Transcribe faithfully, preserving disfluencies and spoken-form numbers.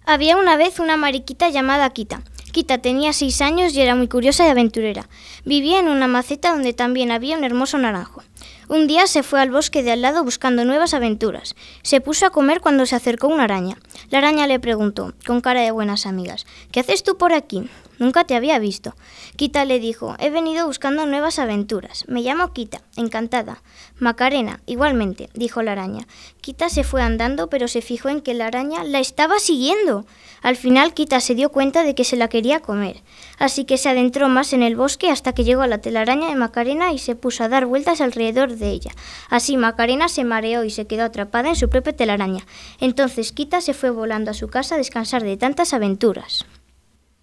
Había una vez una mariquita llamada Quita. Quita tenía seis años y era muy curiosa y aventurera. Vivía en una maceta donde también había un hermoso naranjo. Un día se fue al bosque de al lado buscando nuevas aventuras. Se puso a comer cuando se acercó una araña. La araña le preguntó, con cara de buenas amigas, ¿qué haces tú por aquí? Nunca te había visto. Quita le dijo, he venido buscando nuevas aventuras. Me llamo Quita, encantada. Macarena, igualmente, dijo la araña. Quita se fue andando, pero se fijó en que la araña la estaba siguiendo. Al final Quita se dio cuenta de que se la quería comer. Así que se adentró más en el bosque hasta que llegó a la telaraña de Macarena y se puso a dar vueltas alrededor de ella. Así Macarena se mareó y se quedó atrapada en su propia telaraña. Entonces Quita se fue volando a su casa a descansar de tantas aventuras.